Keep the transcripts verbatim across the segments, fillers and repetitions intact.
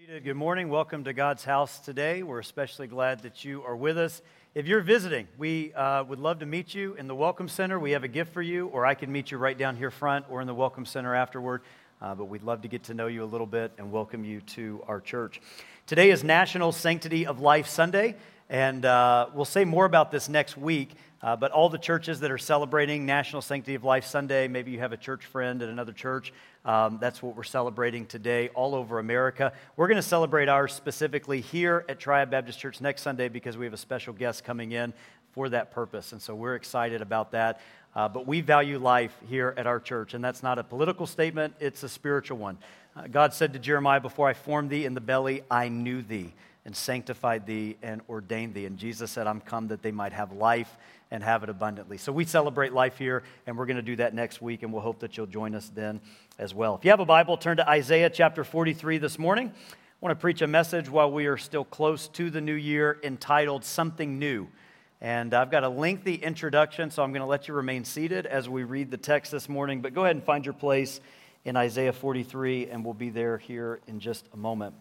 Good morning. Welcome to God's house today. We're especially glad that you are with us. If you're visiting, we uh, would love to meet you in the Welcome Center. We have a gift for you, or I can meet you right down here front or in the Welcome Center afterward. Uh, but we'd love to get to know you a little bit and welcome you to our church. Today is National Sanctity of Life Sunday, and uh, we'll say more about this next week. Uh, but all the churches that are celebrating National Sanctity of Life Sunday, maybe you have a church friend at another church, um, that's what we're celebrating today all over America. We're going to celebrate ours specifically here at Triad Baptist Church next Sunday because we have a special guest coming in for that purpose. And so we're excited about that. Uh, but we value life here at our church, and that's not a political statement, it's a spiritual one. Uh, God said to Jeremiah, "Before I formed thee in the belly, I knew thee, and sanctified thee, and ordained thee." And Jesus said, "I'm come that they might have life and have it abundantly." So we celebrate life here, and we're going to do that next week, and we'll hope that you'll join us then as well. If you have a Bible, turn to Isaiah chapter forty-three this morning. I want to preach a message while we are still close to the new year entitled Something New. And I've got a lengthy introduction, so I'm going to let you remain seated as we read the text this morning. But go ahead and find your place in Isaiah forty-three, and we'll be there here in just a moment.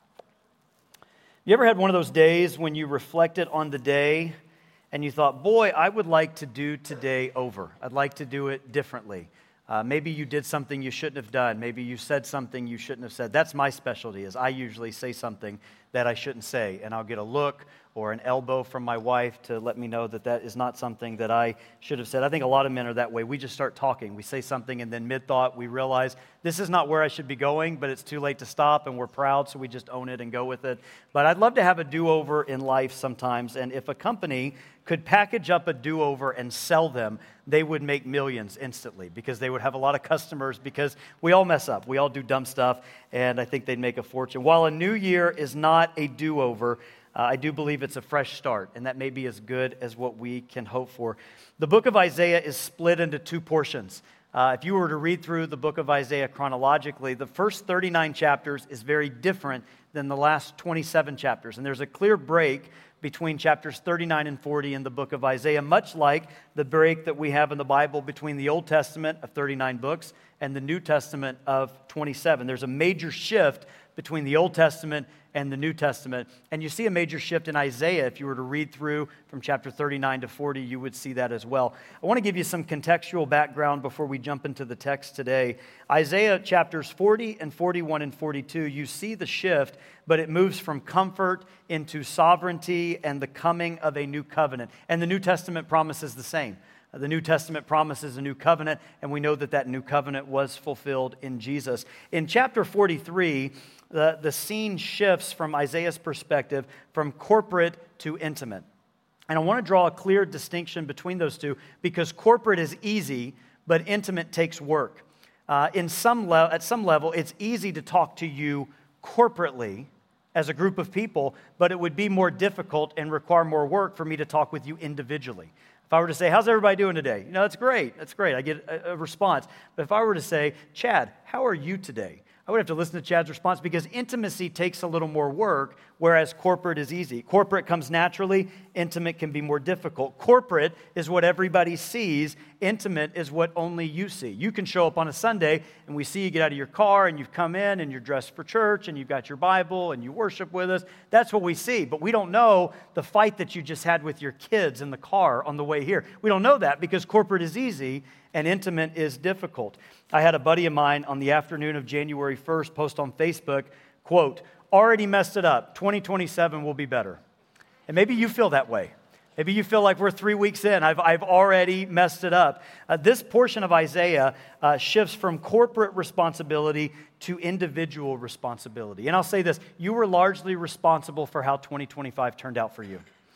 You ever had one of those days when you reflected on the day and you thought, boy, I would like to do today over. I'd like to do it differently. Uh, maybe you did something you shouldn't have done. Maybe you said something you shouldn't have said. That's my specialty, is I usually say something that I shouldn't say, and I'll get a look or an elbow from my wife to let me know that that is not something that I should have said. I think a lot of men are that way. We just start talking. We say something, and then mid-thought, we realize this is not where I should be going, but it's too late to stop, and we're proud, so we just own it and go with it. But I'd love to have a do-over in life sometimes, and if a company could package up a do-over and sell them, they would make millions instantly because they would have a lot of customers because we all mess up. We all do dumb stuff, and I think they'd make a fortune. While a new year is not a do-over, Uh, I do believe it's a fresh start, and that may be as good as what we can hope for. The book of Isaiah is split into two portions. Uh, if you were to read through the book of Isaiah chronologically, the first thirty-nine chapters is very different than the last twenty-seven chapters, and there's a clear break between chapters thirty-nine and forty in the book of Isaiah, much like the break that we have in the Bible between the Old Testament of thirty-nine books and the New Testament of twenty-seven. There's a major shift between the Old Testament and the New Testament. And you see a major shift in Isaiah. If you were to read through from chapter thirty-nine to forty, you would see that as well. I want to give you some contextual background before we jump into the text today. Isaiah chapters forty and forty-one and forty-two, you see the shift, but it moves from comfort into sovereignty and the coming of a new covenant. And the New Testament promises the same. The New Testament promises a new covenant, and we know that that new covenant was fulfilled in Jesus. In chapter forty-three, the, the scene shifts from Isaiah's perspective from corporate to intimate. And I want to draw a clear distinction between those two because corporate is easy, but intimate takes work. Uh, in some le- at some level, it's easy to talk to you corporately as a group of people, but it would be more difficult and require more work for me to talk with you individually. If I were to say, "How's everybody doing today?" You know, that's great. That's great. I get a, a response. But if I were to say, "Chad, how are you today?" I would have to listen to Chad's response because intimacy takes a little more work, whereas corporate is easy. Corporate comes naturally. Intimate can be more difficult. Corporate is what everybody sees. Intimate is what only you see. You can show up on a Sunday and we see you get out of your car and you've come in and you're dressed for church and you've got your Bible and you worship with us. That's what we see. But we don't know the fight that you just had with your kids in the car on the way here. We don't know that because corporate is easy and intimate is difficult. I had a buddy of mine on the afternoon of January first post on Facebook, quote, "Already messed it up. twenty twenty-seven will be better." And maybe you feel that way. Maybe you feel like we're three weeks in. I've, I've already messed it up. Uh, this portion of Isaiah uh, shifts from corporate responsibility to individual responsibility. And I'll say this, you were largely responsible for how twenty twenty-five turned out for you.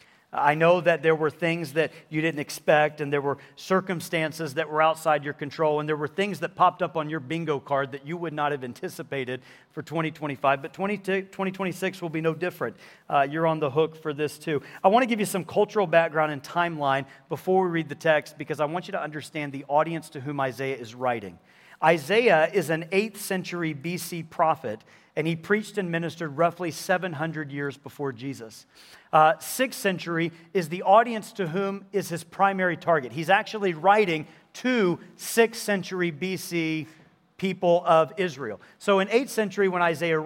I know that there were things that you didn't expect, and there were circumstances that were outside your control, and there were things that popped up on your bingo card that you would not have anticipated for twenty twenty-five, but twenty twenty-six will be no different. Uh, you're on the hook for this too. I want to give you some cultural background and timeline before we read the text, because I want you to understand the audience to whom Isaiah is writing. Isaiah is an eighth century B C prophet, and he preached and ministered roughly seven hundred years before Jesus. Uh, sixth century is the audience to whom is his primary target. He's actually writing to sixth century B C people of Israel. So in eighth century, when Isaiah writes,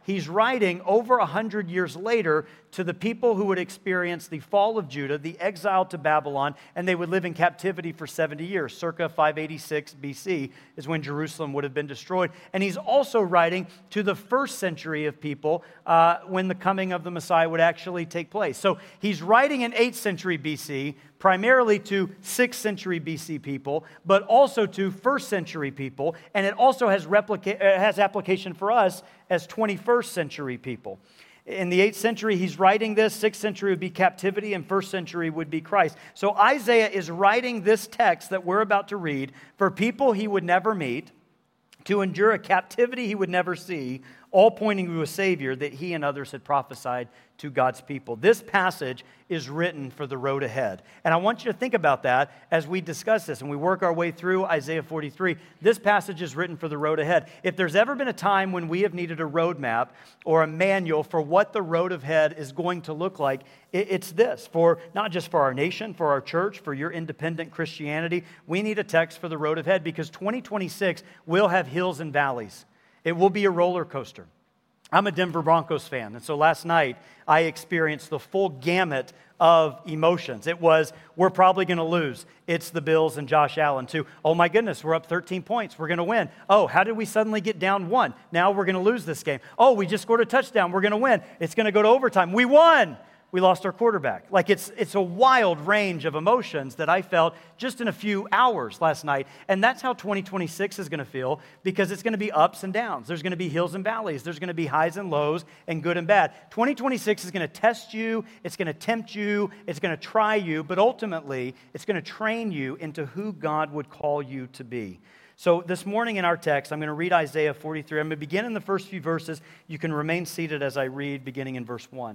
he's writing over a hundred years later to the people who would experience the fall of Judah, the exile to Babylon, and they would live in captivity for seventy years. Circa five eighty-six B C is when Jerusalem would have been destroyed. And he's also writing to the first century of people uh, when the coming of the Messiah would actually take place. So he's writing in eighth century B C, primarily to sixth century B C people, but also to first century people, and it also has, replica- has application for us as twenty-first century people. In the eighth century, he's writing this. sixth century would be captivity, and first century would be Christ. So Isaiah is writing this text that we're about to read for people he would never meet, to endure a captivity he would never see, all pointing to a Savior that he and others had prophesied to God's people. This passage is written for the road ahead. And I want you to think about that as we discuss this and we work our way through Isaiah forty-three. This passage is written for the road ahead. If there's ever been a time when we have needed a roadmap or a manual for what the road ahead is going to look like, it's this. For not just for our nation, for our church, for your independent Christianity, we need a text for the road ahead because twenty twenty-six will have hills and valleys. It will be a roller coaster. I'm a Denver Broncos fan, and so last night I experienced the full gamut of emotions. It was, we're probably going to lose. It's the Bills and Josh Allen, too. Oh my goodness, we're up thirteen points. We're going to win. Oh, how did we suddenly get down one? Now we're going to lose this game. Oh, we just scored a touchdown. We're going to win. It's going to go to overtime. We won. We lost our quarterback. Like it's it's a wild range of emotions that I felt just in a few hours last night. And that's how twenty twenty-six is going to feel because it's going to be ups and downs. There's going to be hills and valleys. There's going to be highs and lows and good and bad. twenty twenty-six is going to test you. It's going to tempt you. It's going to try you. But ultimately, it's going to train you into who God would call you to be. So this morning in our text, I'm going to read Isaiah forty-three. I'm going to begin in the first few verses. You can remain seated as I read, beginning in verse one.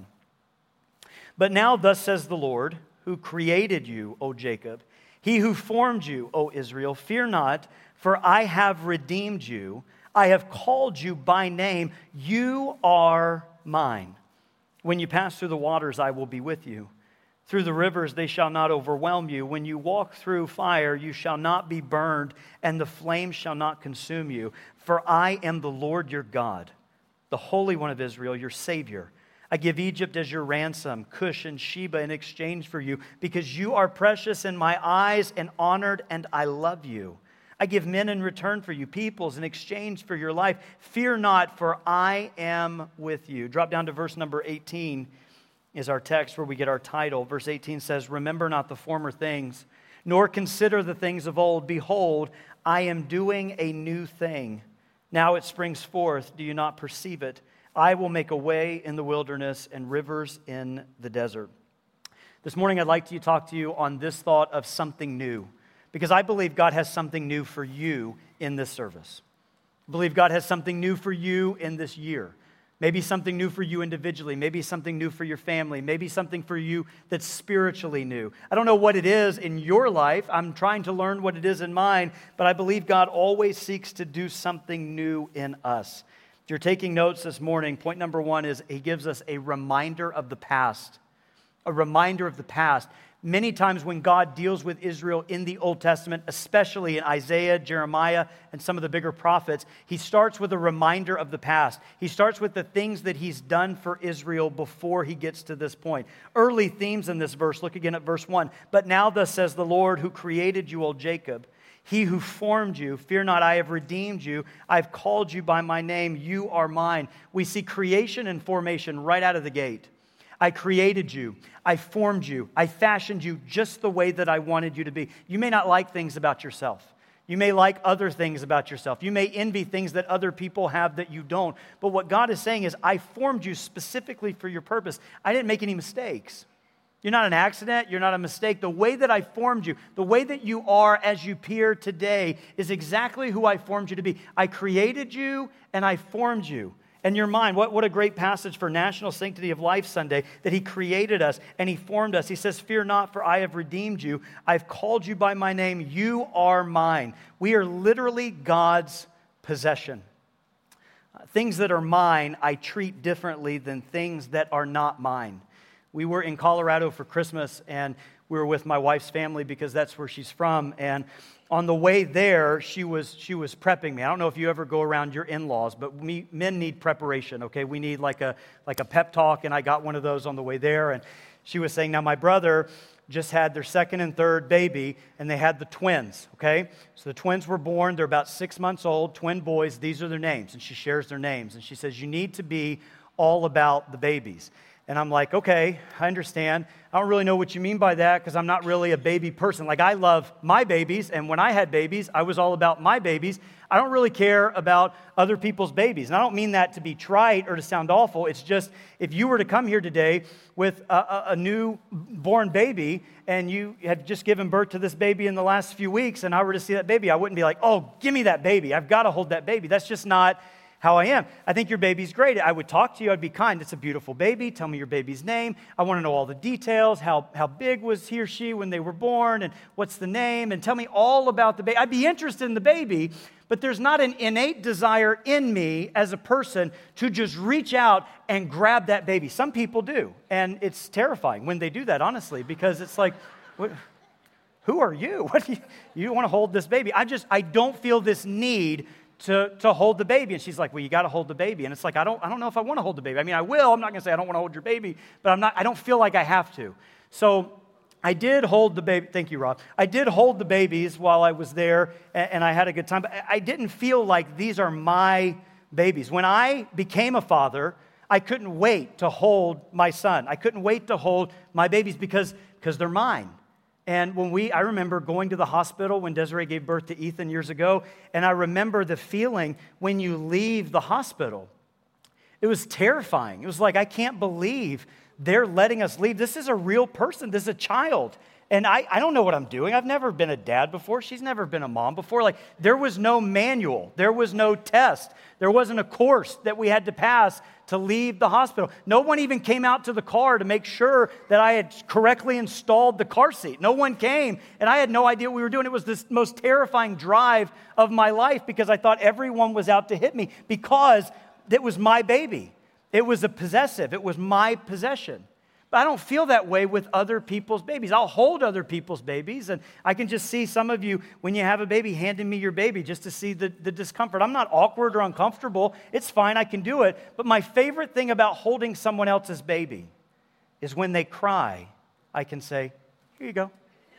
But now thus says the Lord, who created you, O Jacob, he who formed you, O Israel, fear not, for I have redeemed you. I have called you by name. You are mine. When you pass through the waters, I will be with you. Through the rivers, they shall not overwhelm you. When you walk through fire, you shall not be burned, and the flame shall not consume you. For I am the Lord your God, the Holy One of Israel, your Savior. I give Egypt as your ransom, Cush and Sheba in exchange for you, because you are precious in my eyes and honored, and I love you. I give men in return for you, peoples in exchange for your life. Fear not, for I am with you. Drop down to verse number eighteen is our text where we get our title. Verse eighteen says, remember not the former things, nor consider the things of old. Behold, I am doing a new thing. Now it springs forth. Do you not perceive it? I will make a way in the wilderness and rivers in the desert. This morning I'd like to talk to you on this thought of something new, because I believe God has something new for you in this service. I believe God has something new for you in this year. Maybe something new for you individually, maybe something new for your family, maybe something for you that's spiritually new. I don't know what it is in your life. I'm trying to learn what it is in mine, but I believe God always seeks to do something new in us. If you're taking notes this morning, point number one is he gives us a reminder of the past. A reminder of the past. Many times when God deals with Israel in the Old Testament, especially in Isaiah, Jeremiah, and some of the bigger prophets, he starts with a reminder of the past. He starts with the things that he's done for Israel before he gets to this point. Early themes in this verse, look again at verse one. But now thus says the Lord who created you, O Jacob, he who formed you, fear not, I have redeemed you. I've called you by my name. You are mine. We see creation and formation right out of the gate. I created you. I formed you. I fashioned you just the way that I wanted you to be. You may not like things about yourself. You may like other things about yourself. You may envy things that other people have that you don't. But what God is saying is, I formed you specifically for your purpose. I didn't make any mistakes. You're not an accident. You're not a mistake. The way that I formed you, the way that you are as you appear today is exactly who I formed you to be. I created you and I formed you. And you're mine. What, what a great passage for National Sanctity of Life Sunday, that he created us and he formed us. He says, fear not, for I have redeemed you. I've called you by my name. You are mine. We are literally God's possession. Uh, things that are mine, I treat differently than things that are not mine. We were in Colorado for Christmas, and we were with my wife's family because that's where she's from. And on the way there, she was she was prepping me. I don't know if you ever go around your in-laws, but we, men need preparation, okay? We need like a like a pep talk, and I got one of those on the way there. And she was saying, now my brother just had their second and third baby, and they had the twins, okay? So the twins were born. They're about six months old, twin boys. These are their names, and she shares their names. And she says, you need to be all about the babies. And I'm like, okay, I understand. I don't really know what you mean by that because I'm not really a baby person. Like, I love my babies, and when I had babies, I was all about my babies. I don't really care about other people's babies. And I don't mean that to be trite or to sound awful. It's just, if you were to come here today with a, a, a new-born baby and you had just given birth to this baby in the last few weeks and I were to see that baby, I wouldn't be like, oh, give me that baby. I've got to hold that baby. That's just not how I am. I think your baby's great. I would talk to you. I'd be kind. It's a beautiful baby. Tell me your baby's name. I want to know all the details. How, how big was he or she when they were born? And what's the name? And tell me all about the baby. I'd be interested in the baby, but there's not an innate desire in me as a person to just reach out and grab that baby. Some people do. And it's terrifying when they do that, honestly, because it's like, what, who are you? What do you, you want to hold this baby? I just, I don't feel this need to, to hold the baby. And she's like, well, you got to hold the baby. And it's like, I don't, I don't know if I want to hold the baby. I mean, I will. I'm not going to say I don't want to hold your baby, but I'm not, I don't feel like I have to. So I did hold the baby. Thank you, Rob. I did hold the babies while I was there, and, and I had a good time. But I didn't feel like these are my babies. When I became a father, I couldn't wait to hold my son. I couldn't wait to hold my babies because, because they're mine. And when we, I remember going to the hospital when Desiree gave birth to Ethan years ago, and I remember the feeling when you leave the hospital. It was terrifying. It was like, I can't believe they're letting us leave. This is a real person. This is a child. And I, I don't know what I'm doing. I've never been a dad before. She's never been a mom before. Like, there was no manual. There was no test. There wasn't a course that we had to pass to leave the hospital. No one even came out to the car to make sure that I had correctly installed the car seat. No one came, and I had no idea what we were doing. It was this most terrifying drive of my life because I thought everyone was out to hit me because it was my baby. It was a possessive. It was my possession. But I don't feel that way with other people's babies. I'll hold other people's babies, and I can just see some of you, when you have a baby, handing me your baby just to see the, the discomfort. I'm not awkward or uncomfortable. It's fine. I can do it. But my favorite thing about holding someone else's baby is when they cry, I can say, here you go.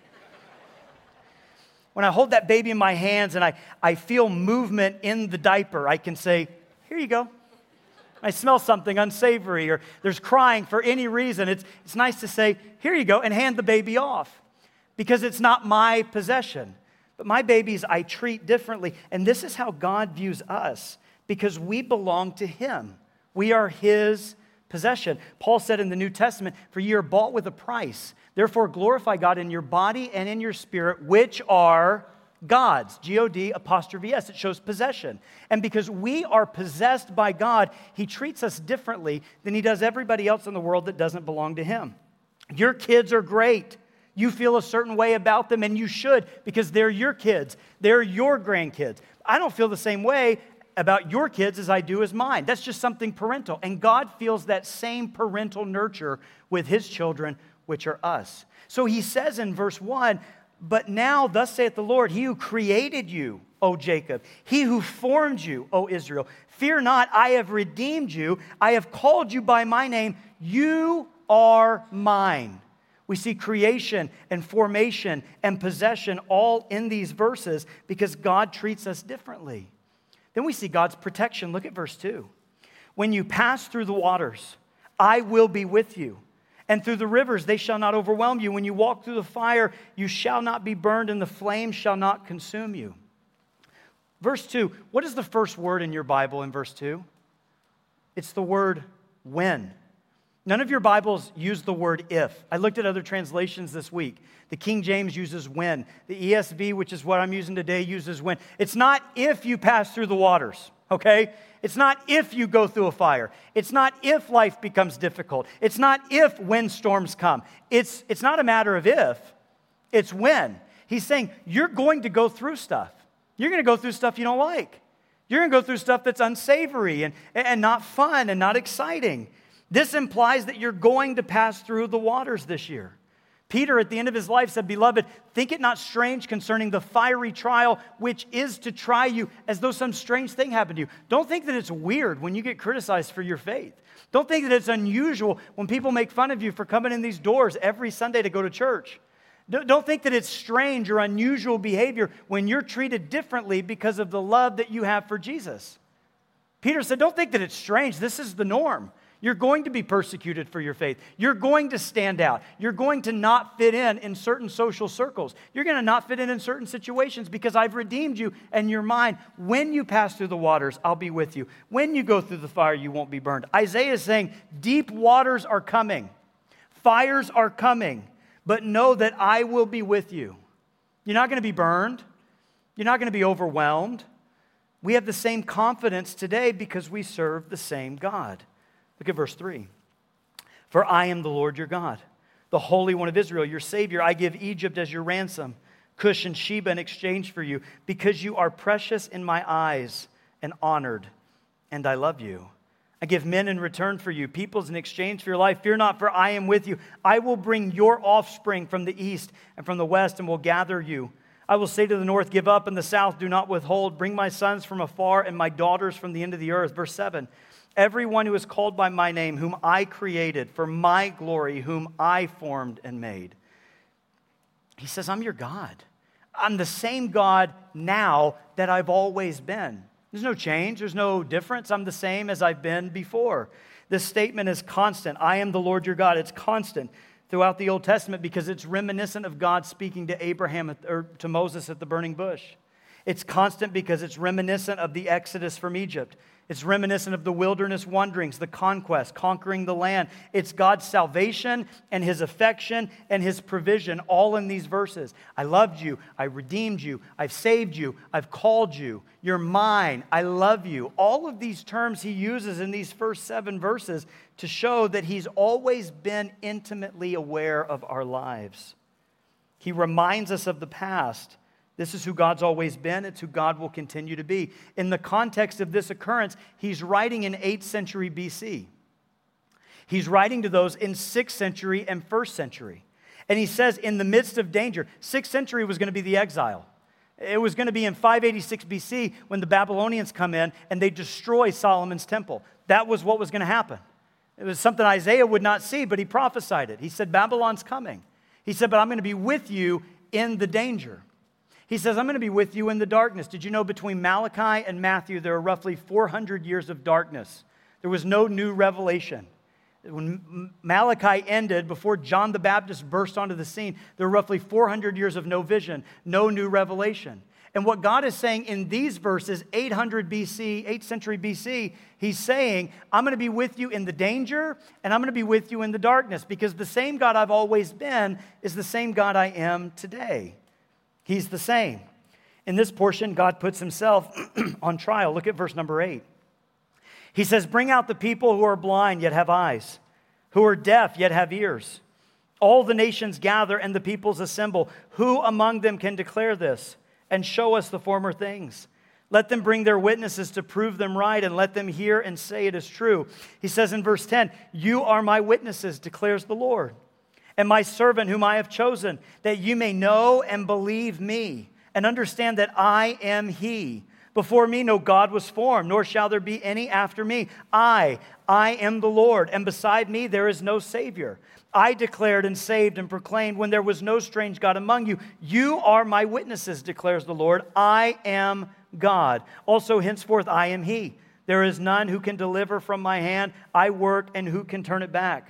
When I hold that baby in my hands and I, I feel movement in the diaper, I can say, here you go. I smell something unsavory or there's crying for any reason. It's, it's nice to say, here you go, and hand the baby off because it's not my possession. But my babies I treat differently. And this is how God views us because we belong to Him. We are His possession. Paul said in the New Testament, for ye are bought with a price. Therefore glorify God in your body and in your spirit, which are God's, G O D apostrophe S. It shows possession. And because we are possessed by God, He treats us differently than He does everybody else in the world that doesn't belong to Him. Your kids are great. You feel a certain way about them, and you should because they're your kids. They're your grandkids. I don't feel the same way about your kids as I do as mine. That's just something parental. And God feels that same parental nurture with His children, which are us. So He says in verse one, but now, thus saith the Lord, He who created you, O Jacob, He who formed you, O Israel, fear not, I have redeemed you. I have called you by my name. You are mine. We see creation and formation and possession all in these verses because God treats us differently. Then we see God's protection. Look at verse two. When you pass through the waters, I will be with you. And through the rivers, they shall not overwhelm you. When you walk through the fire, you shall not be burned, and the flame shall not consume you. Verse two, what is the first word in your Bible in verse two? It's the word when. None of your Bibles use the word if. I looked at other translations this week. The King James uses when. The E S V, which is what I'm using today, uses when. It's not if you pass through the waters, okay? It's not if you go through a fire. It's not if life becomes difficult. It's not if windstorms come. It's, it's not a matter of if, it's when. He's saying you're going to go through stuff. You're going to go through stuff you don't like. You're going to go through stuff that's unsavory and, and not fun and not exciting. This implies that you're going to pass through the waters this year. Peter, at the end of his life, said, "Beloved, think it not strange concerning the fiery trial which is to try you, as though some strange thing happened to you." Don't think that it's weird when you get criticized for your faith. Don't think that it's unusual when people make fun of you for coming in these doors every Sunday to go to church. Don't think that it's strange or unusual behavior when you're treated differently because of the love that you have for Jesus. Peter said, don't think that it's strange. This is the norm. You're going to be persecuted for your faith. You're going to stand out. You're going to not fit in in certain social circles. You're going to not fit in in certain situations because I've redeemed you and you're mine. When you pass through the waters, I'll be with you. When you go through the fire, you won't be burned. Isaiah is saying, deep waters are coming. Fires are coming. But know that I will be with you. You're not going to be burned. You're not going to be overwhelmed. We have the same confidence today because we serve the same God. Look at verse three. For I am the Lord your God, the Holy One of Israel, your Savior. I give Egypt as your ransom, Cush and Sheba in exchange for you, because you are precious in my eyes and honored, and I love you. I give men in return for you, peoples in exchange for your life. Fear not, for I am with you. I will bring your offspring from the east and from the west, and will gather you. I will say to the north, give up, and the south, do not withhold. Bring my sons from afar and my daughters from the end of the earth. Verse seven. Everyone who is called by my name, whom I created for my glory, whom I formed and made. He says, I'm your God. I'm the same God now that I've always been. There's no change. There's no difference. I'm the same as I've been before. This statement is constant. I am the Lord your God. It's constant throughout the Old Testament because it's reminiscent of God speaking to Abraham at, or to Moses at the burning bush. It's constant because it's reminiscent of the Exodus from Egypt. It's reminiscent of the wilderness wanderings, the conquest, conquering the land. It's God's salvation and His affection and His provision all in these verses. I loved you. I redeemed you. I've saved you. I've called you. You're mine. I love you. All of these terms He uses in these first seven verses to show that He's always been intimately aware of our lives. He reminds us of the past. This is who God's always been. It's who God will continue to be. In the context of this occurrence, he's writing in eighth century B C. He's writing to those in sixth century and first century. And he says in the midst of danger, sixth century was going to be the exile. It was going to be in five eighty-six B C when the Babylonians come in and they destroy Solomon's temple. That was what was going to happen. It was something Isaiah would not see, but he prophesied it. He said, Babylon's coming. He said, but I'm going to be with you in the danger. He says, I'm going to be with you in the darkness. Did you know between Malachi and Matthew, there are roughly four hundred years of darkness? There was no new revelation. When Malachi ended, before John the Baptist burst onto the scene, there were roughly four hundred years of no vision, no new revelation. And what God is saying in these verses, eight hundred B C, eighth century B C, He's saying, I'm going to be with you in the danger, and I'm going to be with you in the darkness, because the same God I've always been is the same God I am today. He's the same. In this portion, God puts Himself on trial. Look at verse number eight. He says, bring out the people who are blind yet have eyes, who are deaf yet have ears. All the nations gather and the peoples assemble. Who among them can declare this and show us the former things? Let them bring their witnesses to prove them right, and let them hear and say it is true. He says in verse ten, you are my witnesses, declares the Lord, and my servant whom I have chosen, that you may know and believe me, and understand that I am He. Before me no God was formed, nor shall there be any after me. I, I am the Lord, and beside me there is no Savior. I declared and saved and proclaimed when there was no strange God among you. You are my witnesses, declares the Lord. I am God. Also henceforth I am He. There is none who can deliver from my hand. I work, and who can turn it back?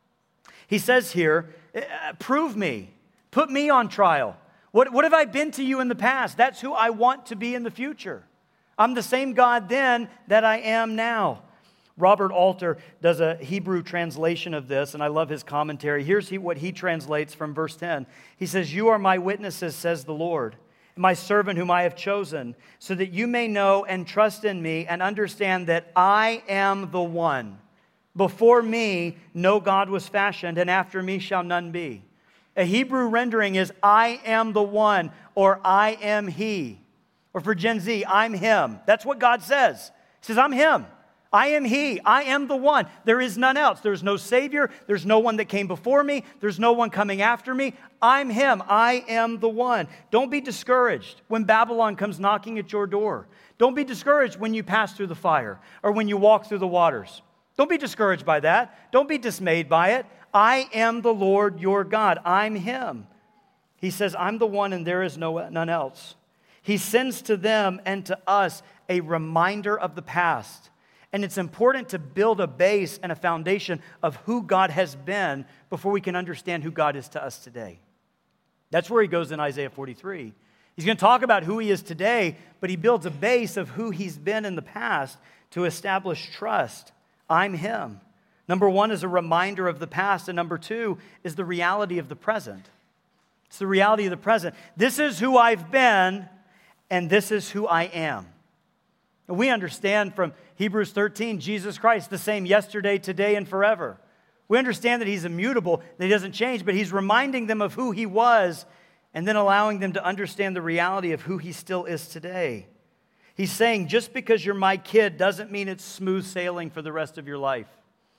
He says here, prove me. Put me on trial. What, what have I been to you in the past? That's who I want to be in the future. I'm the same God then that I am now. Robert Alter does a Hebrew translation of this, and I love his commentary. Here's he, what he translates from verse ten. He says, you are my witnesses, says the Lord, my servant whom I have chosen, so that you may know and trust in me and understand that I am the one. Before me, no God was fashioned, and after me shall none be. A Hebrew rendering is, I am the one, or I am He. Or for Gen Z, I'm Him. That's what God says. He says, I'm Him. I am He. I am the one. There is none else. There's no Savior. There's no one that came before me. There's no one coming after me. I'm Him. I am the one. Don't be discouraged when Babylon comes knocking at your door. Don't be discouraged when you pass through the fire or when you walk through the waters. Don't be discouraged by that. Don't be dismayed by it. I am the Lord your God. I'm Him. He says, I'm the one and there is no none else. He sends to them and to us a reminder of the past. And it's important to build a base and a foundation of who God has been before we can understand who God is to us today. That's where he goes in Isaiah forty-three. He's going to talk about who he is today, but he builds a base of who he's been in the past to establish trust. I'm Him. Number one is a reminder of the past, and number two is the reality of the present. It's the reality of the present. This is who I've been, and this is who I am. We understand from Hebrews thirteen, Jesus Christ, the same yesterday, today, and forever. We understand that He's immutable, that He doesn't change, but He's reminding them of who He was and then allowing them to understand the reality of who He still is today. He's saying, just because you're my kid doesn't mean it's smooth sailing for the rest of your life.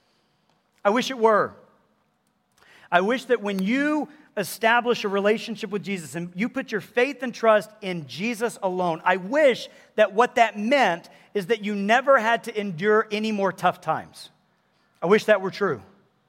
I wish it were. I wish that when you establish a relationship with Jesus and you put your faith and trust in Jesus alone, I wish that what that meant is that you never had to endure any more tough times. I wish that were true.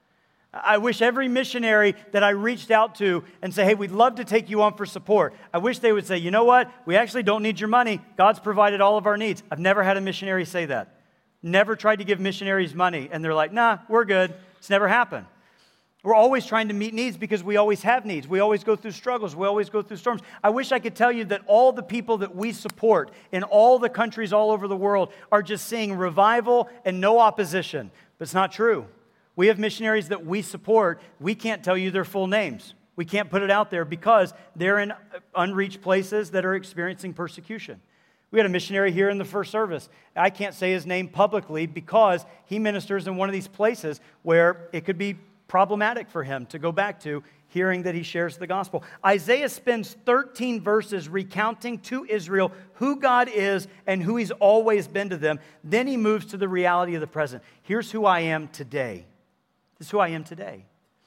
I wish every missionary that I reached out to and say, hey, we'd love to take you on for support. I wish they would say, you know what? We actually don't need your money. God's provided all of our needs. I've never had a missionary say that. Never tried to give missionaries money. And they're like, nah, we're good. It's never happened. We're always trying to meet needs because we always have needs. We always go through struggles. We always go through storms. I wish I could tell you that all the people that we support in all the countries all over the world are just seeing revival and no opposition. But it's not true. We have missionaries that we support. We can't tell you their full names. We can't put it out there because they're in unreached places that are experiencing persecution. We had a missionary here in the first service. I can't say his name publicly because he ministers in one of these places where it could be problematic for him to go back to, hearing that he shares the gospel. Isaiah spends thirteen verses recounting to Israel who God is and who He's always been to them. Then he moves to the reality of the present. Here's who I am today. This is who I am today.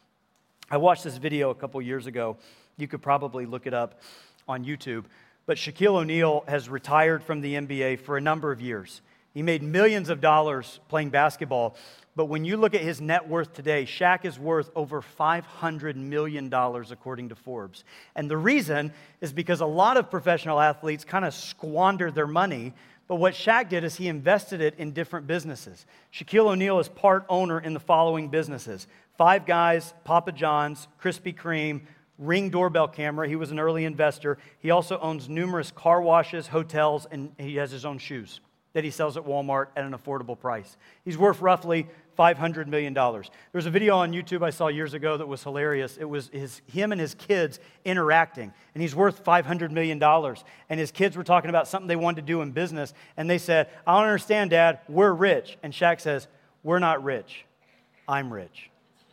I watched this video a couple years ago. You could probably look it up on YouTube. But Shaquille O'Neal has retired from the N B A for a number of years. He made millions of dollars playing basketball. But when you look at his net worth today, Shaq is worth over five hundred million dollars according to Forbes. And the reason is because a lot of professional athletes kind of squander their money. But what Shaq did is he invested it in different businesses. Shaquille O'Neal is part owner in the following businesses: Five Guys, Papa John's, Krispy Kreme, Ring doorbell camera. He was an early investor. He also owns numerous car washes, hotels, and he has his own shoes that he sells at Walmart at an affordable price. He's worth roughly five hundred million dollars. There was a video on YouTube I saw years ago that was hilarious. It was his, him and his kids interacting, and he's worth five hundred million dollars. And his kids were talking about something they wanted to do in business, and they said, I don't understand, Dad, we're rich. And Shaq says, we're not rich. I'm rich.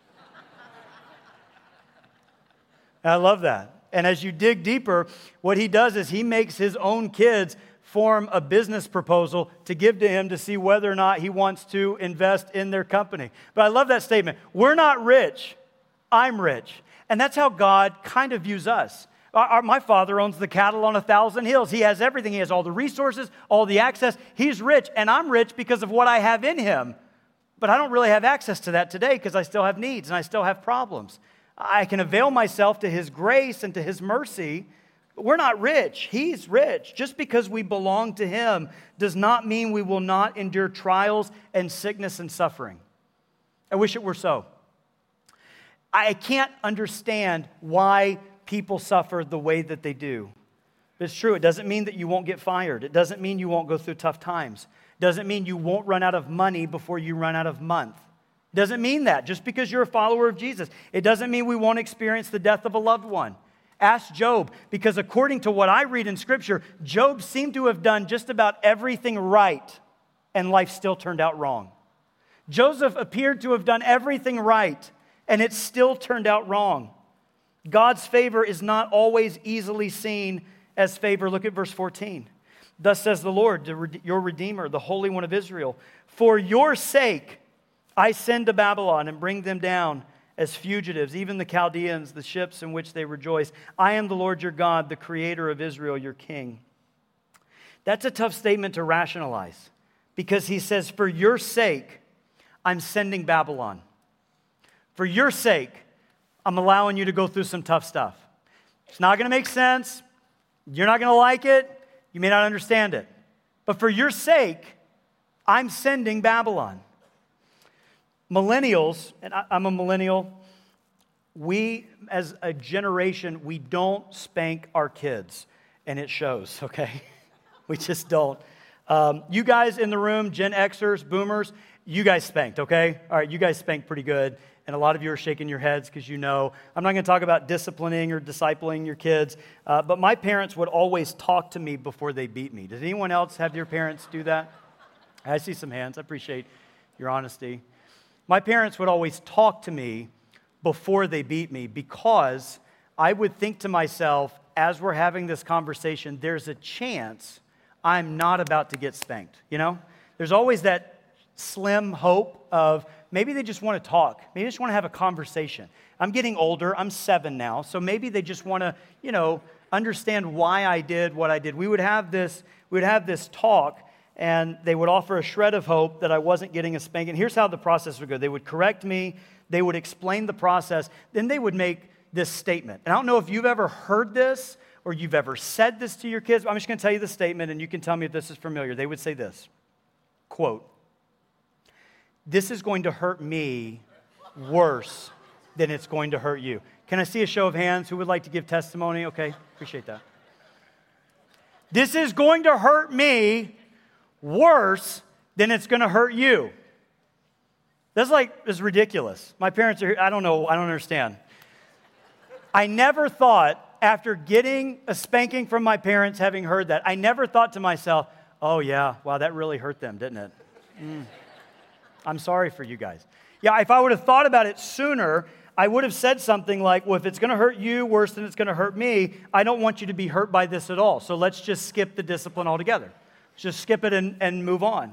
And I love that. And as you dig deeper, what he does is he makes his own kids form a business proposal to give to him to see whether or not he wants to invest in their company. But I love that statement. We're not rich. I'm rich. And that's how God kind of views us. Our, our, my father owns the cattle on a thousand hills. He has everything. He has all the resources, all the access. He's rich, and I'm rich because of what I have in him. But I don't really have access to that today because I still have needs and I still have problems. I can avail myself to His grace and to His mercy. We're not rich. He's rich. Just because we belong to Him does not mean we will not endure trials and sickness and suffering. I wish it were so. I can't understand why people suffer the way that they do. It's true. It doesn't mean that you won't get fired. It doesn't mean you won't go through tough times. It doesn't mean you won't run out of money before you run out of month. It doesn't mean that just because you're a follower of Jesus. It doesn't mean we won't experience the death of a loved one. Ask Job, because according to what I read in Scripture, Job seemed to have done just about everything right, and life still turned out wrong. Joseph appeared to have done everything right, and it still turned out wrong. God's favor is not always easily seen as favor. Look at verse fourteen. Thus says the Lord, your Redeemer, the Holy One of Israel. For your sake, I send to Babylon and bring them down as fugitives, even the Chaldeans, the ships in which they rejoice. I am the Lord your God, the creator of Israel, your king. That's a tough statement to rationalize because he says, for your sake, I'm sending Babylon. For your sake, I'm allowing you to go through some tough stuff. It's not going to make sense. You're not going to like it. You may not understand it. But for your sake, I'm sending Babylon. Millennials, and I'm a millennial, we as a generation, we don't spank our kids. And it shows, okay? We just don't. Um, you guys in the room, Gen Xers, Boomers, you guys spanked, okay? All right, you guys spanked pretty good. And a lot of you are shaking your heads because you know. I'm not going to talk about disciplining or discipling your kids, uh, but my parents would always talk to me before they beat me. Does anyone else have your parents do that? I see some hands. I appreciate your honesty. My parents would always talk to me before they beat me because I would think to myself, as we're having this conversation, there's a chance I'm not about to get spanked, you know? There's always that slim hope of maybe they just want to talk. Maybe they just want to have a conversation. I'm getting older. I'm seven now. So maybe they just want to, you know, understand why I did what I did. We would have this, we would have this talk, and they would offer a shred of hope that I wasn't getting a spanking. Here's how the process would go. They would correct me. They would explain the process. Then they would make this statement. And I don't know if you've ever heard this or you've ever said this to your kids. I'm just going to tell you the statement, and you can tell me if this is familiar. They would say this, quote, "This is going to hurt me worse than it's going to hurt you." Can I see a show of hands who would like to give testimony? Okay, appreciate that. "This is going to hurt me worse than it's going to hurt you." That's like, it's ridiculous. My parents are, I don't know, I don't understand. I never thought, after getting a spanking from my parents, having heard that, I never thought to myself, oh yeah, wow, that really hurt them, didn't it? Mm. I'm sorry for you guys. Yeah, if I would have thought about it sooner, I would have said something like, well, if it's going to hurt you worse than it's going to hurt me, I don't want you to be hurt by this at all. So let's just skip the discipline altogether. Just skip it and, and move on.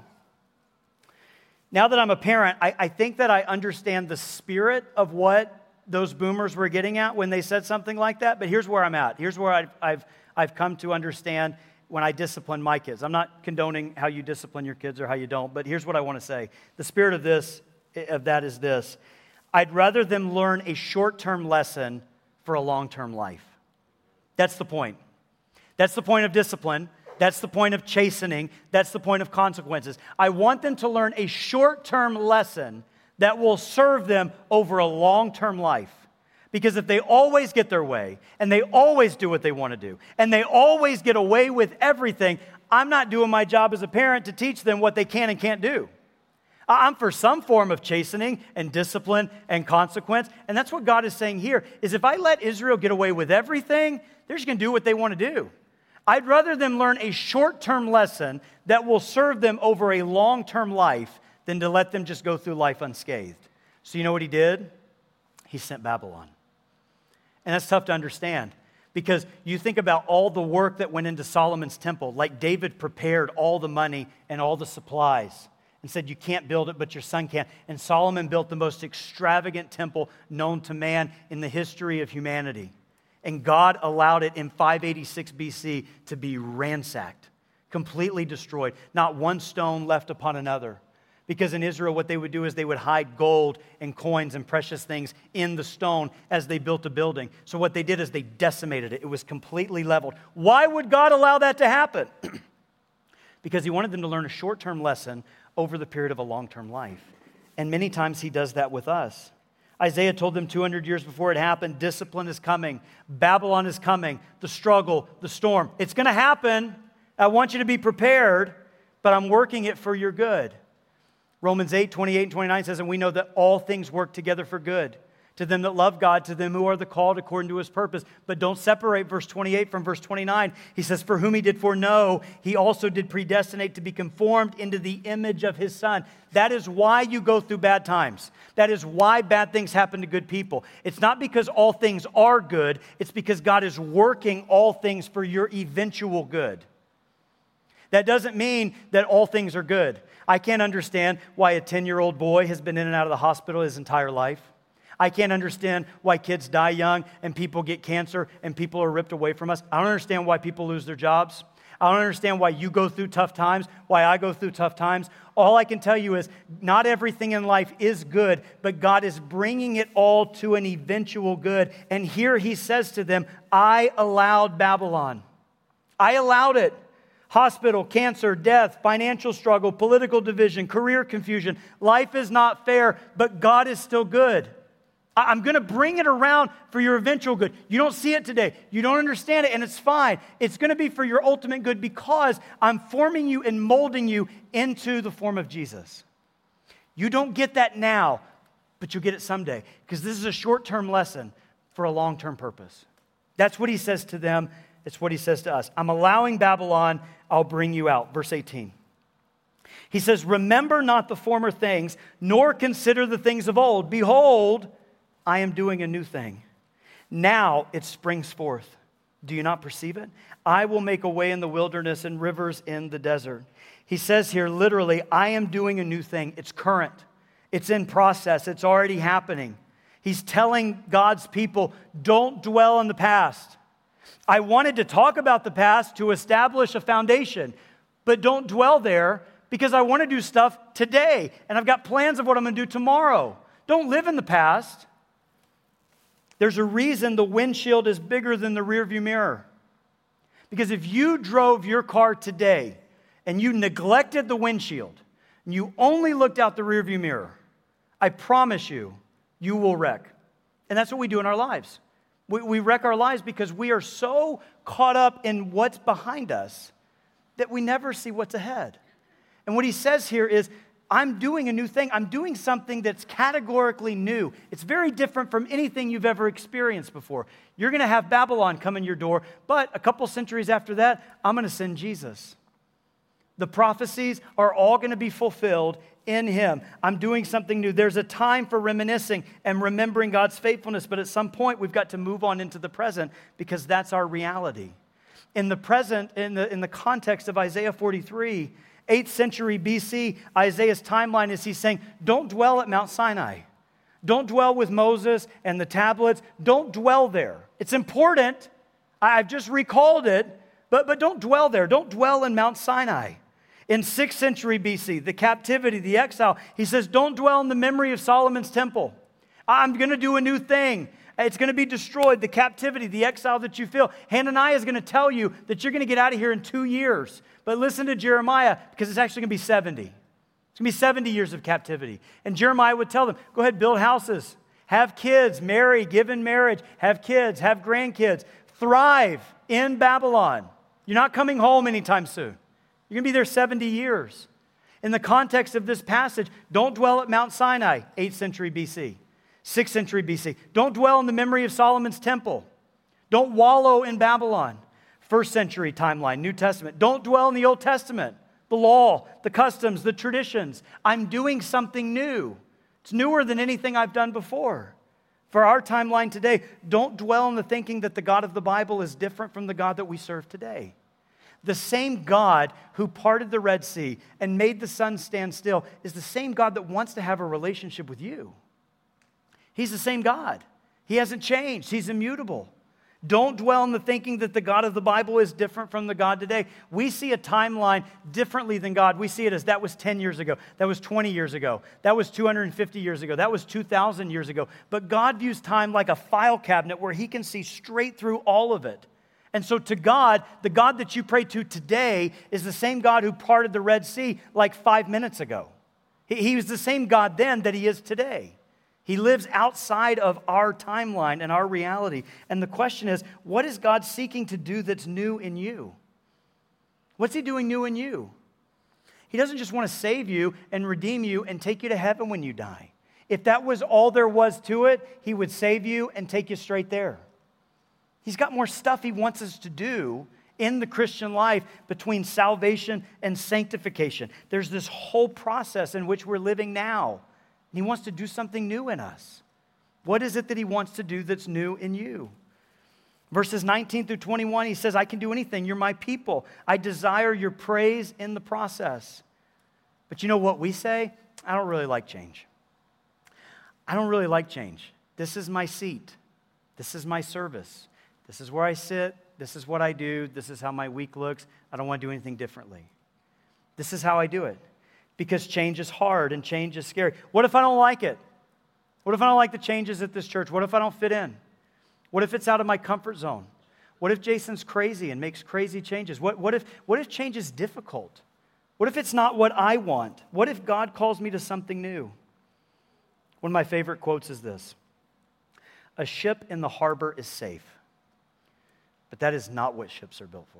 Now that I'm a parent, I, I think that I understand the spirit of what those boomers were getting at when they said something like that. But here's where I'm at. Here's where I've, I've, I've come to understand when I discipline my kids. I'm not condoning how you discipline your kids or how you don't, but here's what I want to say. The spirit of this, of that is this. I'd rather them learn a short-term lesson for a long-term life. That's the point. That's the point of discipline. That's the point of chastening. That's the point of consequences. I want them to learn a short-term lesson that will serve them over a long-term life. Because if they always get their way, and they always do what they want to do, and they always get away with everything, I'm not doing my job as a parent to teach them what they can and can't do. I'm for some form of chastening and discipline and consequence, and that's what God is saying here, is if I let Israel get away with everything, they're just going to do what they want to do. I'd rather them learn a short-term lesson that will serve them over a long-term life than to let them just go through life unscathed. So you know what he did? He sent Babylon. And that's tough to understand because you think about all the work that went into Solomon's temple, like David prepared all the money and all the supplies and said, you can't build it, but your son can. And Solomon built the most extravagant temple known to man in the history of humanity. And God allowed it in five eighty-six B C to be ransacked, completely destroyed, not one stone left upon another. Because in Israel, what they would do is they would hide gold and coins and precious things in the stone as they built a building. So what they did is they decimated it. It was completely leveled. Why would God allow that to happen? Because he wanted them to learn a short-term lesson over the period of a long-term life. And many times he does that with us. Isaiah told them two hundred years before it happened, discipline is coming. Babylon is coming. The struggle, the storm. It's going to happen. I want you to be prepared, but I'm working it for your good. Romans eight, twenty-eight and twenty-nine says, and we know that all things work together for good to them that love God, to them who are the called according to his purpose. But don't separate verse twenty-eight from verse twenty-nine. He says, for whom he did foreknow, he also did predestinate to be conformed into the image of his Son. That is why you go through bad times. That is why bad things happen to good people. It's not because all things are good. It's because God is working all things for your eventual good. That doesn't mean that all things are good. I can't understand why a ten-year-old boy has been in and out of the hospital his entire life. I can't understand why kids die young and people get cancer and people are ripped away from us. I don't understand why people lose their jobs. I don't understand why you go through tough times, why I go through tough times. All I can tell you is not everything in life is good, but God is bringing it all to an eventual good. And here he says to them, I allowed Babylon. I allowed it. Hospital, cancer, death, financial struggle, political division, career confusion. Life is not fair, but God is still good. I'm going to bring it around for your eventual good. You don't see it today. You don't understand it, and it's fine. It's going to be for your ultimate good because I'm forming you and molding you into the form of Jesus. You don't get that now, but you'll get it someday because this is a short-term lesson for a long-term purpose. That's what he says to them. It's what he says to us. I'm allowing Babylon. I'll bring you out. Verse eighteen. He says, remember not the former things, nor consider the things of old. Behold, I am doing a new thing. Now it springs forth. Do you not perceive it? I will make a way in the wilderness and rivers in the desert. He says here, literally, I am doing a new thing. It's current. It's in process. It's already happening. He's telling God's people, don't dwell on the past. I wanted to talk about the past to establish a foundation, but don't dwell there because I want to do stuff today, and I've got plans of what I'm going to do tomorrow. Don't live in the past. There's a reason the windshield is bigger than the rearview mirror. Because if you drove your car today and you neglected the windshield and you only looked out the rearview mirror, I promise you, you will wreck. And that's what we do in our lives. We, we wreck our lives because we are so caught up in what's behind us that we never see what's ahead. And what he says here is, I'm doing a new thing. I'm doing something that's categorically new. It's very different from anything you've ever experienced before. You're going to have Babylon come in your door, but a couple centuries after that, I'm going to send Jesus. The prophecies are all going to be fulfilled in him. I'm doing something new. There's a time for reminiscing and remembering God's faithfulness, but at some point we've got to move on into the present because that's our reality. In the present, in the, in the context of Isaiah forty-three, eighth century B C, Isaiah's timeline is he's saying, don't dwell at Mount Sinai. Don't dwell with Moses and the tablets. Don't dwell there. It's important. I've just recalled it, but, but don't dwell there. Don't dwell in Mount Sinai. In sixth century B C, the captivity, the exile, he says, don't dwell in the memory of Solomon's temple. I'm going to do a new thing. It's going to be destroyed, the captivity, the exile that you feel. Hananiah is going to tell you that you're going to get out of here in two years. But listen to Jeremiah, because it's actually going to be seventy. It's going to be seventy years of captivity. And Jeremiah would tell them, go ahead, build houses, have kids, marry, give in marriage, have kids, have grandkids, thrive in Babylon. You're not coming home anytime soon. You're going to be there seventy years. In the context of this passage, don't dwell at Mount Sinai, eighth century B C. sixth century B C. Don't dwell in the memory of Solomon's temple. Don't wallow in Babylon. first century timeline, New Testament. Don't dwell in the Old Testament, the law, the customs, the traditions. I'm doing something new. It's newer than anything I've done before. For our timeline today, don't dwell in the thinking that the God of the Bible is different from the God that we serve today. The same God who parted the Red Sea and made the sun stand still is the same God that wants to have a relationship with you. He's the same God. He hasn't changed. He's immutable. Don't dwell in the thinking that the God of the Bible is different from the God today. We see a timeline differently than God. We see it as that was ten years ago. That was twenty years ago. That was two hundred fifty years ago. That was two thousand years ago. But God views time like a file cabinet where he can see straight through all of it. And so to God, the God that you pray to today is the same God who parted the Red Sea like five minutes ago. He, he was the same God then that he is today. He lives outside of our timeline and our reality. And the question is, what is God seeking to do that's new in you? What's he doing new in you? He doesn't just want to save you and redeem you and take you to heaven when you die. If that was all there was to it, he would save you and take you straight there. He's got more stuff he wants us to do in the Christian life between salvation and sanctification. There's this whole process in which we're living now. He wants to do something new in us. What is it that he wants to do that's new in you? Verses nineteen through twenty-one, he says, I can do anything. You're my people. I desire your praise in the process. But you know what we say? I don't really like change. I don't really like change. This is my seat. This is my service. This is where I sit. This is what I do. This is how my week looks. I don't want to do anything differently. This is how I do it. Because change is hard and change is scary. What if I don't like it? What if I don't like the changes at this church? What if I don't fit in? What if it's out of my comfort zone? What if Jason's crazy and makes crazy changes? What, what, if, what if change is difficult? What if it's not what I want? What if God calls me to something new? One of my favorite quotes is this: a ship in the harbor is safe, but that is not what ships are built for.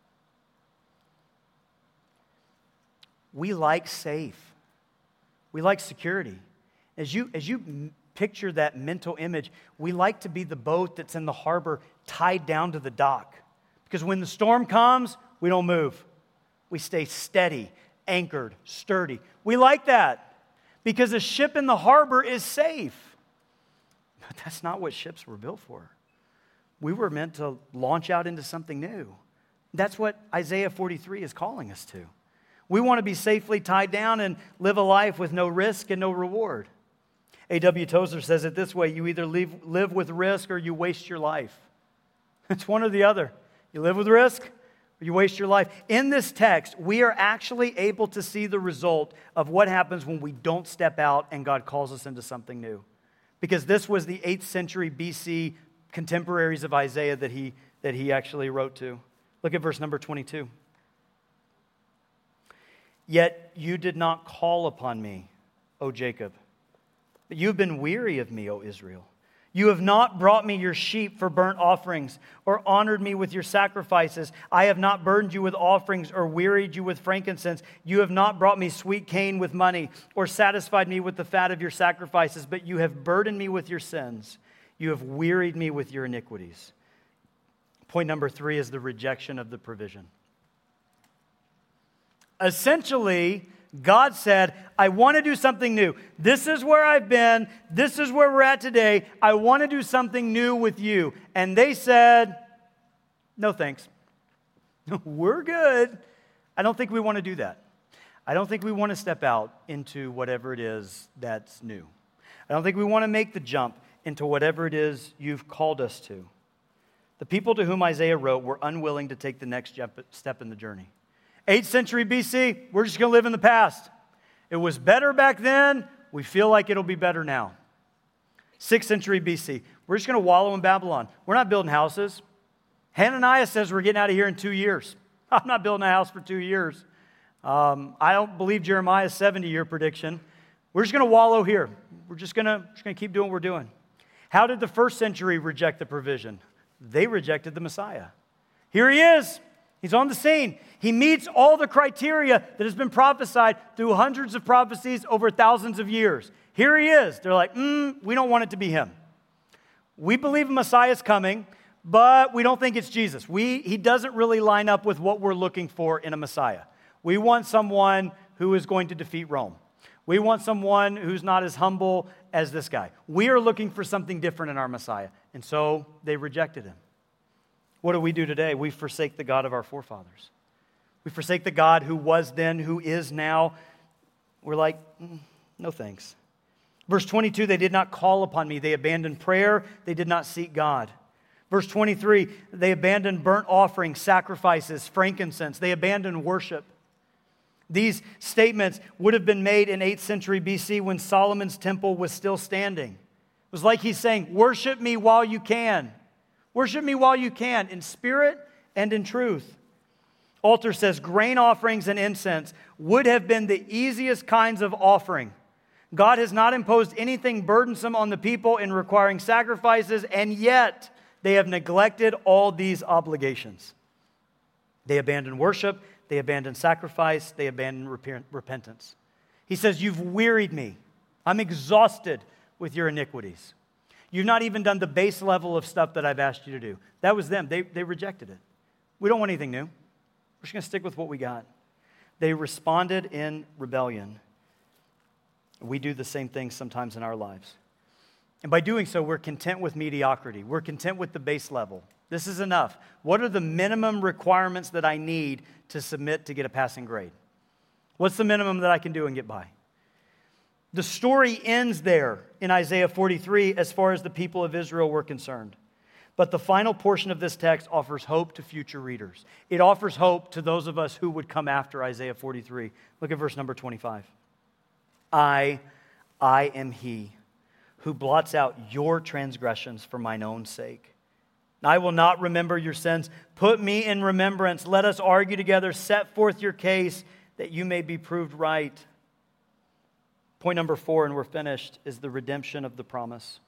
We like safe. We like security. As you, as you picture that mental image, we like to be the boat that's in the harbor tied down to the dock. Because when the storm comes, we don't move. We stay steady, anchored, sturdy. We like that because a ship in the harbor is safe. But that's not what ships were built for. We were meant to launch out into something new. That's what Isaiah forty-three is calling us to. We want to be safely tied down and live a life with no risk and no reward. A W Tozer says it this way: you either live, live with risk or you waste your life. It's one or the other. You live with risk or you waste your life. In this text, we are actually able to see the result of what happens when we don't step out and God calls us into something new. Because this was the eighth century B C contemporaries of Isaiah that he, that he actually wrote to. Look at verse number twenty-two. Yet you did not call upon me, O Jacob. But you've been weary of me, O Israel. You have not brought me your sheep for burnt offerings, or honored me with your sacrifices. I have not burdened you with offerings, or wearied you with frankincense. You have not brought me sweet cane with money, or satisfied me with the fat of your sacrifices. But you have burdened me with your sins. You have wearied me with your iniquities. Point number three is the rejection of the provision. Essentially, God said, I want to do something new. This is where I've been. This is where we're at today. I want to do something new with you. And they said, no thanks. We're good. I don't think we want to do that. I don't think we want to step out into whatever it is that's new. I don't think we want to make the jump into whatever it is you've called us to. The people to whom Isaiah wrote were unwilling to take the next step in the journey. eighth century B C, we're just going to live in the past. It was better back then. We feel like it'll be better now. sixth century B C, we're just going to wallow in Babylon. We're not building houses. Hananiah says we're getting out of here in two years. I'm not building a house for two years. Um, I don't believe Jeremiah's seventy-year prediction. We're just going to wallow here. We're just going to just going to keep doing what we're doing. How did the first century reject the provision? They rejected the Messiah. Here he is. He's on the scene. He meets all the criteria that has been prophesied through hundreds of prophecies over thousands of years. Here he is. They're like, mm, we don't want it to be him. We believe a Messiah is coming, but we don't think it's Jesus. We, he doesn't really line up with what we're looking for in a Messiah. We want someone who is going to defeat Rome. We want someone who's not as humble as this guy. We are looking for something different in our Messiah. And so they rejected him. What do we do today? We forsake the God of our forefathers. We forsake the God who was then, who is now. We're like, mm, no thanks. Verse twenty-two, they did not call upon me. They abandoned prayer. They did not seek God. Verse twenty-three, they abandoned burnt offerings, sacrifices, frankincense. They abandoned worship. These statements would have been made in eighth century B C when Solomon's temple was still standing. It was like he's saying, worship me while you can. Worship me while you can, in spirit and in truth. Altar says grain offerings and incense would have been the easiest kinds of offering. God has not imposed anything burdensome on the people in requiring sacrifices, and yet they have neglected all these obligations. They abandoned worship, they abandoned sacrifice, they abandoned rep- repentance. He says, you've wearied me. I'm exhausted with your iniquities. You've not even done the base level of stuff that I've asked you to do. That was them. They, they rejected it. We don't want anything new. We're just going to stick with what we got. They responded in rebellion. We do the same thing sometimes in our lives. And by doing so, we're content with mediocrity. We're content with the base level. This is enough. What are the minimum requirements that I need to submit to get a passing grade? What's the minimum that I can do and get by? The story ends there in Isaiah forty-three as far as the people of Israel were concerned. But the final portion of this text offers hope to future readers. It offers hope to those of us who would come after Isaiah forty-three. Look at verse number twenty-five. I, I am he who blots out your transgressions for mine own sake. I will not remember your sins. Put me in remembrance. Let us argue together. Set forth your case that you may be proved right. Point number four, and we're finished, is the redemption of the promise.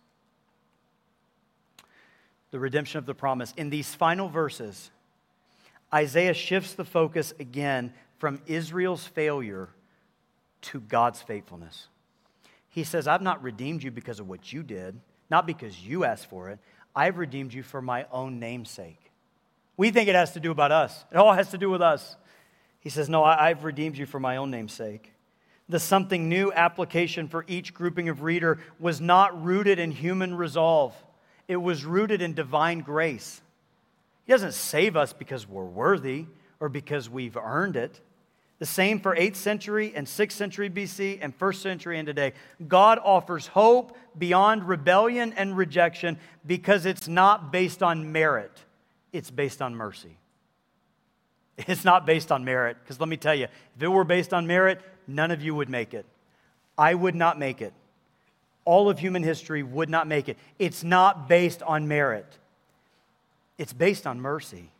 The redemption of the promise. In these final verses, Isaiah shifts the focus again from Israel's failure to God's faithfulness. He says, I've not redeemed you because of what you did, not because you asked for it. I've redeemed you for my own name's sake. We think it has to do about us. It all has to do with us. He says, no, I've redeemed you for my own name's sake. The something new application for each grouping of reader was not rooted in human resolve. It was rooted in divine grace. He doesn't save us because we're worthy or because we've earned it. The same for eighth century and sixth century B C and first century and today. God offers hope beyond rebellion and rejection because it's not based on merit. It's based on mercy. It's not based on merit, because let me tell you, if it were based on merit, none of you would make it. I would not make it. All of human history would not make it. It's not based on merit. It's based on mercy.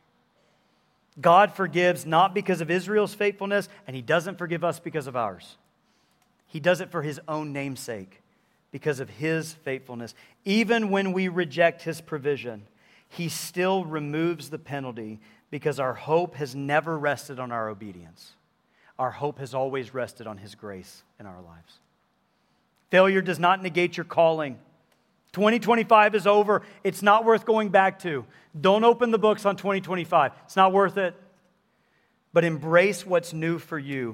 God forgives not because of Israel's faithfulness, and He doesn't forgive us because of ours. He does it for His own name's sake, because of His faithfulness. Even when we reject His provision, He still removes the penalty because our hope has never rested on our obedience. Our hope has always rested on His grace in our lives. Failure does not negate your calling. twenty twenty-five is over. It's not worth going back to. Don't open the books on twenty twenty-five. It's not worth it. But embrace what's new for you.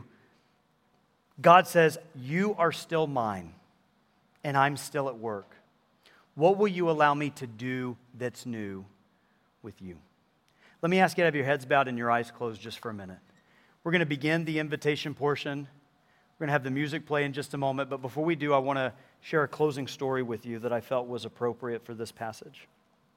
God says, you are still mine, and I'm still at work. What will you allow me to do that's new with you? Let me ask you to have your heads bowed and your eyes closed just for a minute. We're going to begin the invitation portion. We're going to have the music play in just a moment, but before we do, I want to share a closing story with you that I felt was appropriate for this passage.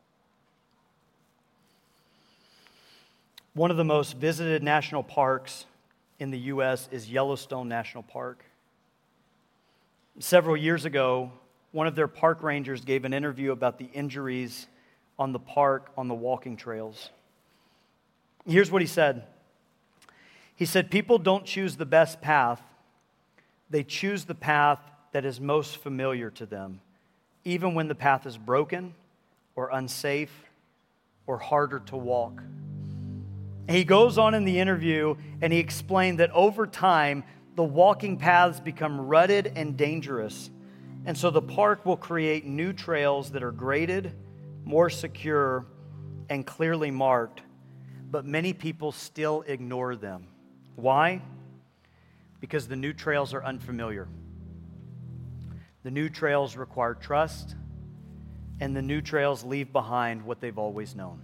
One of the most visited national parks in the U S is Yellowstone National Park. Several years ago, one of their park rangers gave an interview about the injuries on the park on the walking trails. Here's what he said. He said, people don't choose the best path. They choose the path that is most familiar to them, even when the path is broken or unsafe or harder to walk. And he goes on in the interview and he explained that over time, the walking paths become rutted and dangerous. And so the park will create new trails that are graded, more secure, and clearly marked. But many people still ignore them. Why? Because the new trails are unfamiliar. The new trails require trust, and the new trails leave behind what they've always known.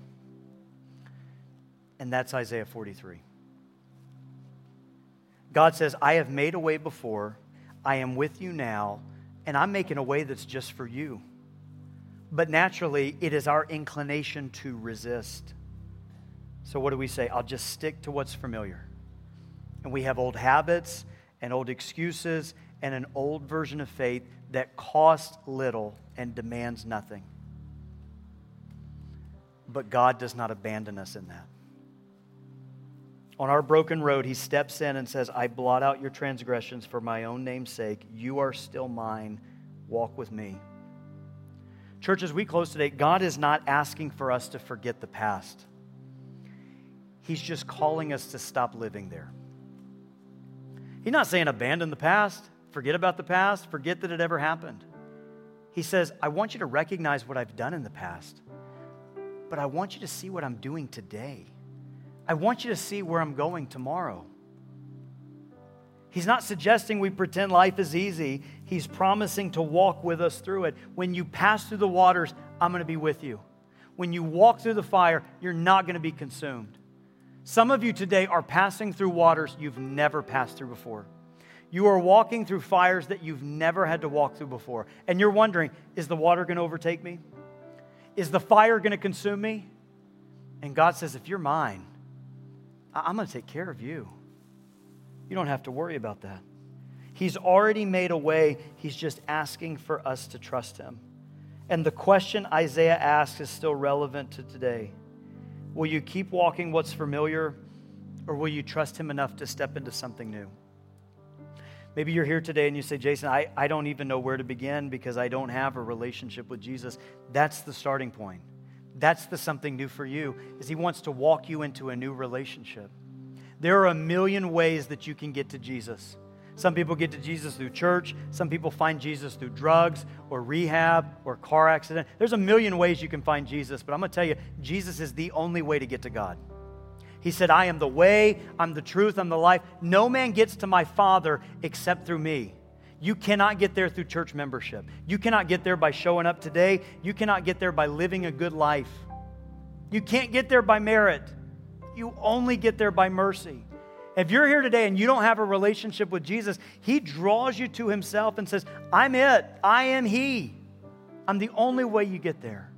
And that's Isaiah forty-three. God says, I have made a way before, I am with you now, and I'm making a way that's just for you. But naturally, it is our inclination to resist. So what do we say? I'll just stick to what's familiar. And we have old habits and old excuses and an old version of faith that costs little and demands nothing. But God does not abandon us in that. On our broken road, He steps in and says, I blot out your transgressions for my own name's sake. You are still mine. Walk with me. Church, as we close today, God is not asking for us to forget the past. He's just calling us to stop living there. He's not saying abandon the past, forget about the past, forget that it ever happened. He says, I want you to recognize what I've done in the past, but I want you to see what I'm doing today. I want you to see where I'm going tomorrow. He's not suggesting we pretend life is easy. He's promising to walk with us through it. When you pass through the waters, I'm going to be with you. when you walk through the fire, you're not going to be consumed. Some of you today are passing through waters you've never passed through before. You are walking through fires that you've never had to walk through before. And you're wondering, is the water going to overtake me? Is the fire going to consume me? And God says, if you're mine, I'm going to take care of you. You don't have to worry about that. He's already made a way. He's just asking for us to trust Him. And the question Isaiah asks is still relevant to today. Will you keep walking what's familiar, or will you trust Him enough to step into something new? Maybe you're here today and you say, Jason, I, I don't even know where to begin because I don't have a relationship with Jesus. That's the starting point. That's the something new for you, is He wants to walk you into a new relationship. There are a million ways that you can get to Jesus. Some people get to Jesus through church. Some people find Jesus through drugs or rehab or car accident. There's a million ways you can find Jesus, but I'm going to tell you, Jesus is the only way to get to God. He said, I am the way, I'm the truth, I'm the life. No man gets to my Father except through me. You cannot get there through church membership. You cannot get there by showing up today. You cannot get there by living a good life. You can't get there by merit. You only get there by mercy. If you're here today and you don't have a relationship with Jesus, He draws you to Himself and says, I'm it. I am He. I'm the only way you get there.